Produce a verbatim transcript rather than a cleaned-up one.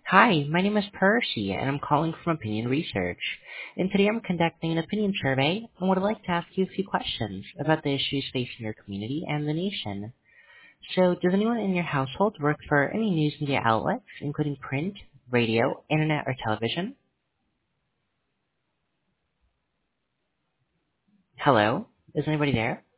Hi, my name is Percy, and I'm calling from Opinion Research. And today I'm conducting an opinion survey and would like to ask you a few questions about the issues facing your community and the nation. So, does anyone in your household work for any news media outlets, including print, radio, internet, or television? Hello? Is anybody there?